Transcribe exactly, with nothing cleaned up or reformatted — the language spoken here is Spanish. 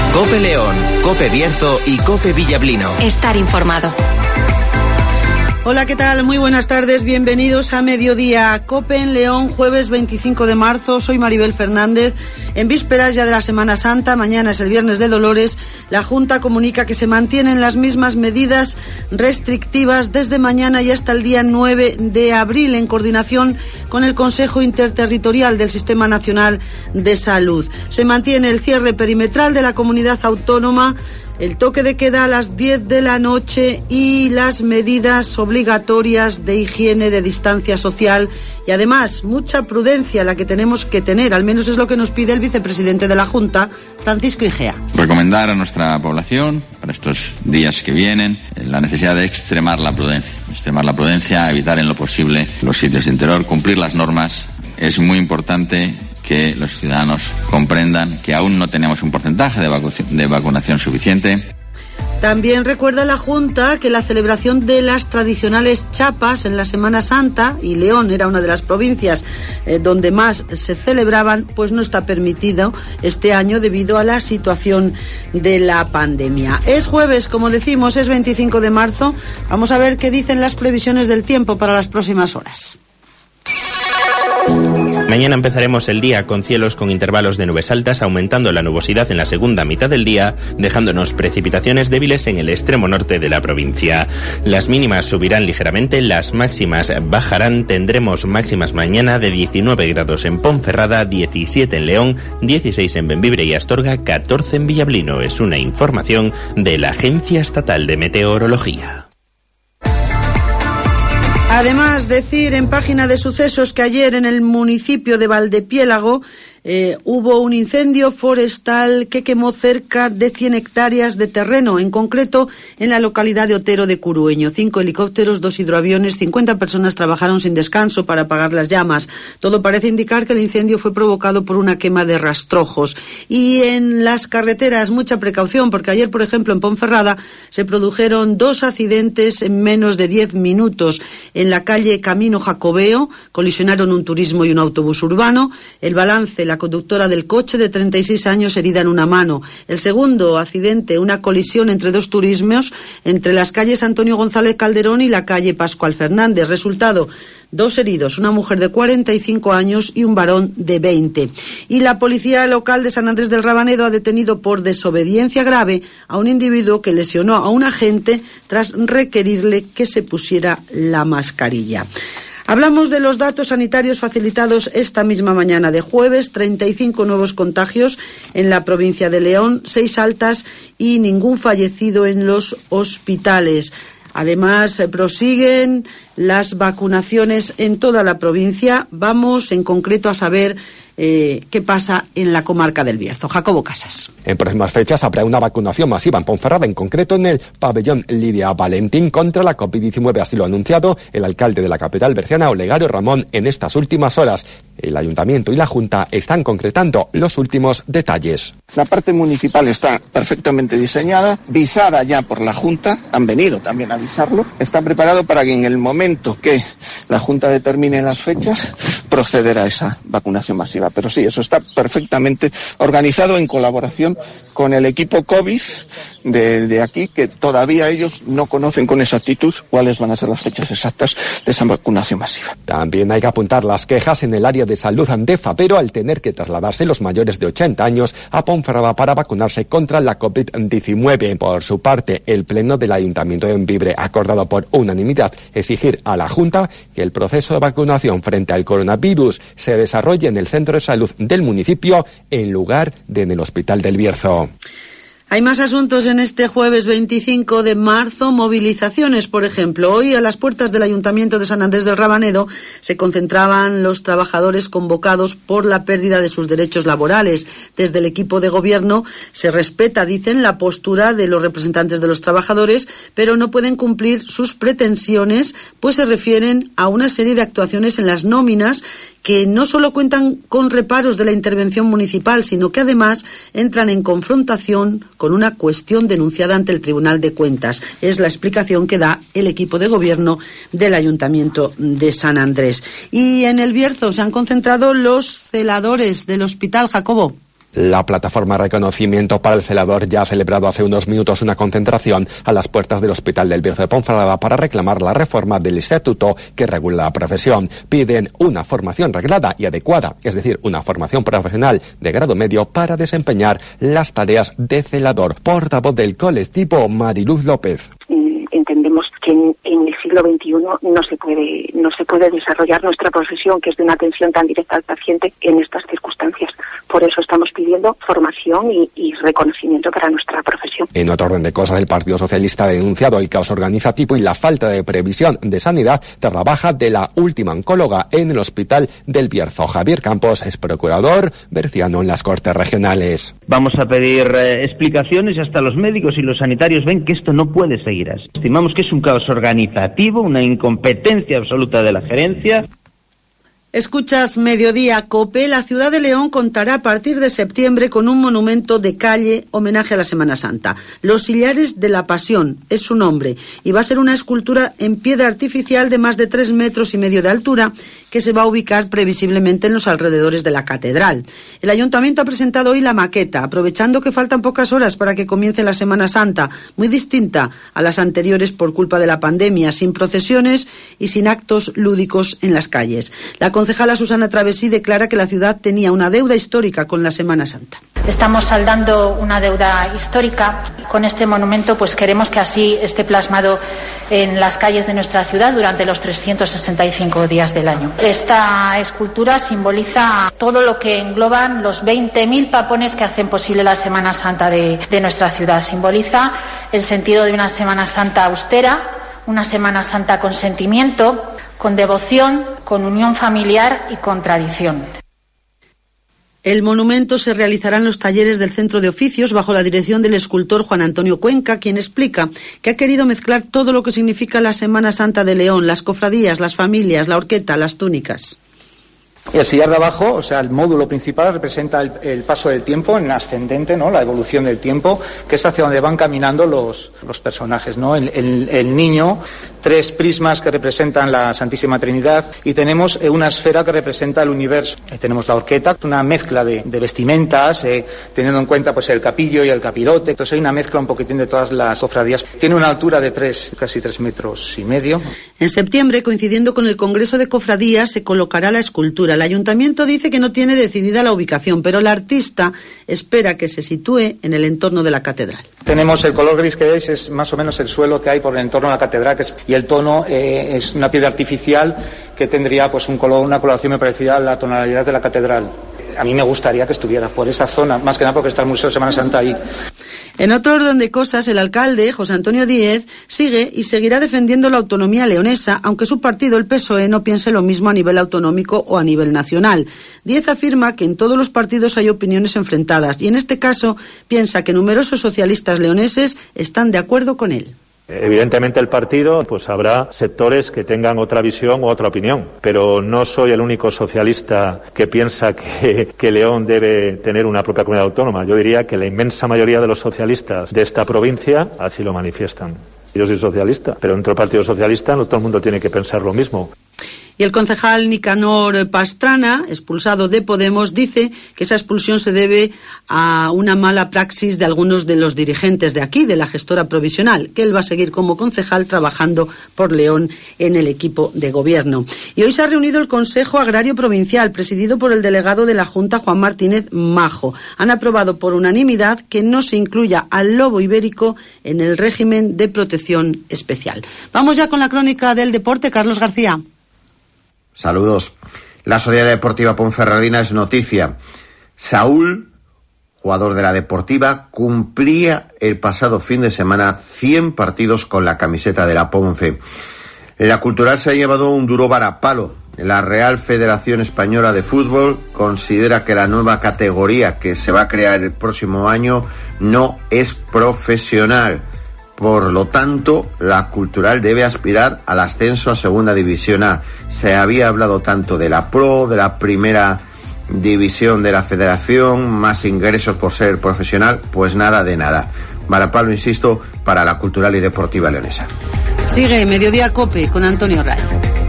COPE León, COPE Bierzo y COPE Villablino. Estar informado. Hola, ¿qué tal? Muy buenas tardes, bienvenidos a Mediodía. COPE en León, jueves veinticinco de marzo, soy Maribel Fernández. En vísperas ya de la Semana Santa, mañana es el Viernes de Dolores, la Junta comunica que se mantienen las mismas medidas restrictivas desde mañana y hasta el día nueve de abril, en coordinación con el Consejo Interterritorial del Sistema Nacional de Salud. Se mantiene el cierre perimetral de la comunidad autónoma, el toque de queda a las diez de la noche y las medidas obligatorias de higiene, de distancia social y además mucha prudencia la que tenemos que tener, al menos es lo que nos pide el vicepresidente de la Junta, Francisco Igea. Recomendar a nuestra población para estos días que vienen la necesidad de extremar la prudencia, extremar la prudencia, evitar en lo posible los sitios de interior, cumplir las normas. Es muy importante que los ciudadanos comprendan que aún no tenemos un porcentaje de, vacu- de vacunación suficiente. También recuerda la Junta que la celebración de las tradicionales chapas en la Semana Santa, y León era una de las provincias eh, donde más se celebraban, pues no está permitido este año debido a la situación de la pandemia. Es jueves, como decimos, es veinticinco de marzo. Vamos a ver qué dicen las previsiones del tiempo para las próximas horas. Mañana empezaremos el día con cielos con intervalos de nubes altas, aumentando la nubosidad en la segunda mitad del día, dejándonos precipitaciones débiles en el extremo norte de la provincia. Las mínimas subirán ligeramente, las máximas bajarán. Tendremos máximas mañana de diecinueve grados en Ponferrada, diecisiete en León, dieciséis en Bembibre y Astorga, catorce en Villablino. Es una información de la Agencia Estatal de Meteorología. Además, decir en página de sucesos que ayer en el municipio de Valdepiélago eh, hubo un incendio forestal que quemó cerca de cien hectáreas de terreno, en concreto en la localidad de Otero de Curueño. Cinco helicópteros, dos hidroaviones, cincuenta personas trabajaron sin descanso para apagar las llamas. Todo parece indicar que el incendio fue provocado por una quema de rastrojos. Y en las carreteras, mucha precaución, porque ayer, por ejemplo, en Ponferrada se produjeron dos accidentes en menos de diez minutos. En la calle Camino Jacobeo colisionaron un turismo y un autobús urbano. El balance: la conductora del coche, de treinta y seis años, herida en una mano. El segundo accidente, una colisión entre dos turismos entre las calles Antonio González Calderón y la calle Pascual Fernández. Resultado: dos heridos, una mujer de cuarenta y cinco años y un varón de veinte. Y la policía local de San Andrés del Rabanedo ha detenido por desobediencia grave a un individuo que lesionó a un agente tras requerirle que se pusiera la mascarilla. Hablamos de los datos sanitarios facilitados esta misma mañana de jueves: treinta y cinco nuevos contagios en la provincia de León, seis altas y ningún fallecido en los hospitales. Además, prosiguen las vacunaciones en toda la provincia. Vamos en concreto a saber eh, qué pasa en la comarca del Bierzo. Jacobo Casas. En próximas fechas habrá una vacunación masiva en Ponferrada, en concreto en el pabellón Lidia Valentín contra la covid diecinueve. Así lo ha anunciado el alcalde de la capital berciana, Olegario Ramón, en estas últimas horas. El ayuntamiento y la Junta están concretando los últimos detalles. La parte municipal está perfectamente diseñada, visada ya por la Junta, han venido también a visarlo. Está preparado para que en el momento que la Junta determine las fechas, proceder a esa vacunación masiva. Pero sí, eso está perfectamente organizado en colaboración con el equipo COVID de, de aquí, que todavía ellos no conocen con exactitud cuáles van a ser las fechas exactas de esa vacunación masiva. También hay que apuntar las quejas en el área de salud de Fapero al tener que trasladarse los mayores de ochenta años a Ponferrada para vacunarse contra la covid diecinueve. Por su parte, el Pleno del Ayuntamiento de Bembibre ha acordado por unanimidad exigir a la Junta que el proceso de vacunación frente al coronavirus se desarrolle en el centro de salud del municipio en lugar de en el Hospital del Bierzo. Hay más asuntos en este jueves veinticinco de marzo. Movilizaciones, por ejemplo. Hoy, a las puertas del Ayuntamiento de San Andrés del Rabanedo, se concentraban los trabajadores convocados por la pérdida de sus derechos laborales. Desde el equipo de gobierno se respeta, dicen, la postura de los representantes de los trabajadores, pero no pueden cumplir sus pretensiones, pues se refieren a una serie de actuaciones en las nóminas que no solo cuentan con reparos de la intervención municipal, sino que además entran en confrontación con una cuestión denunciada ante el Tribunal de Cuentas. Es la explicación que da el equipo de gobierno del Ayuntamiento de San Andrés. Y en el Bierzo se han concentrado los celadores del hospital, Jacobo. La plataforma Reconocimiento para el Celador ya ha celebrado hace unos minutos una concentración a las puertas del Hospital del Bierzo de Ponferrada para reclamar la reforma del estatuto que regula la profesión. Piden una formación reglada y adecuada, es decir, una formación profesional de grado medio para desempeñar las tareas de celador. Portavoz del colectivo, Mariluz López. Entendemos que en, en el siglo veintiuno no se puede no se puede desarrollar nuestra profesión, que es de una atención tan directa al paciente, en estas circunstancias. Por eso estamos pidiendo formación y, y reconocimiento para nuestra profesión. En otro orden de cosas, el Partido Socialista ha denunciado el caos organizativo y la falta de previsión de sanidad tras la baja de la última oncóloga en el Hospital del Bierzo. Javier Campos es procurador berciano en las Cortes Regionales. Vamos a pedir eh, explicaciones, hasta los médicos y los sanitarios ven que esto no puede seguir así. Estimamos que es un caos organizativo, una incompetencia absoluta de la gerencia. Escuchas Mediodía COPE. La ciudad de León contará a partir de septiembre con un monumento de calle homenaje a la Semana Santa. Los Sillares de la Pasión es su nombre y va a ser una escultura en piedra artificial de más de tres metros y medio de altura que se va a ubicar previsiblemente en los alrededores de la catedral. El Ayuntamiento ha presentado hoy la maqueta, aprovechando que faltan pocas horas para que comience la Semana Santa, muy distinta a las anteriores por culpa de la pandemia, sin procesiones y sin actos lúdicos en las calles. La concejala Susana Travesí declara que la ciudad tenía una deuda histórica con la Semana Santa. Estamos saldando una deuda histórica. Con este monumento pues queremos que así esté plasmado en las calles de nuestra ciudad durante los trescientos sesenta y cinco días del año. Esta escultura simboliza todo lo que engloban los veinte mil papones que hacen posible la Semana Santa de, de nuestra ciudad. Simboliza el sentido de una Semana Santa austera, una Semana Santa con sentimiento, con devoción, con unión familiar y con tradición. El monumento se realizará en los talleres del Centro de Oficios bajo la dirección del escultor Juan Antonio Cuenca, quien explica que ha querido mezclar todo lo que significa la Semana Santa de León, las cofradías, las familias, la horqueta, las túnicas. Y el sillar de abajo, o sea, el módulo principal representa el, el paso del tiempo en ascendente, ¿no? La evolución del tiempo, que es hacia donde van caminando los, los personajes, ¿no? El, el, el niño, tres prismas que representan la Santísima Trinidad y tenemos eh, una esfera que representa el universo. Eh, tenemos la horqueta, una mezcla de, de vestimentas, eh, teniendo en cuenta pues el capillo y el capirote. Entonces hay una mezcla un poquitín de todas las cofradías. Tiene una altura de tres, casi tres metros y medio. En septiembre, coincidiendo con el Congreso de Cofradías, se colocará la escultura. El Ayuntamiento dice que no tiene decidida la ubicación, pero el artista espera que se sitúe en el entorno de la catedral. Tenemos el color gris que veis, es más o menos el suelo que hay por el entorno de la catedral, que es, y el tono eh, es una piedra artificial que tendría pues un color, una coloración muy parecida a la tonalidad de la catedral. A mí me gustaría que estuviera por esa zona, más que nada porque está el Museo de Semana Santa ahí. En otro orden de cosas, el alcalde, José Antonio Díez, sigue y seguirá defendiendo la autonomía leonesa, aunque su partido, el P S O E, no piense lo mismo a nivel autonómico o a nivel nacional. Díez afirma que en todos los partidos hay opiniones enfrentadas y en este caso piensa que numerosos socialistas leoneses están de acuerdo con él. Evidentemente el partido, pues habrá sectores que tengan otra visión u otra opinión, pero no soy el único socialista que piensa que, que León debe tener una propia comunidad autónoma. Yo diría que la inmensa mayoría de los socialistas de esta provincia así lo manifiestan. Yo soy socialista, pero dentro del Partido Socialista no todo el mundo tiene que pensar lo mismo. Y el concejal Nicanor Pastrana, expulsado de Podemos, dice que esa expulsión se debe a una mala praxis de algunos de los dirigentes de aquí, de la gestora provisional, que él va a seguir como concejal trabajando por León en el equipo de gobierno. Y hoy se ha reunido el Consejo Agrario Provincial, presidido por el delegado de la Junta, Juan Martínez Majo. Han aprobado por unanimidad que no se incluya al lobo ibérico en el régimen de protección especial. Vamos ya con la crónica del deporte. Carlos García. Saludos. La Sociedad Deportiva Ponferradina es noticia. Saúl, jugador de la Deportiva, cumplía el pasado fin de semana cien partidos con la camiseta de la Ponce. La Cultural se ha llevado un duro varapalo. La Real Federación Española de Fútbol considera que la nueva categoría que se va a crear el próximo año no es profesional. Por lo tanto, la Cultural debe aspirar al ascenso a Segunda División A. Se había hablado tanto de la Pro, de la Primera División de la Federación, más ingresos por ser profesional, pues nada de nada. Varapalo, insisto, para la Cultural y Deportiva leonesa. Sigue Mediodía COPE con Antonio Ray.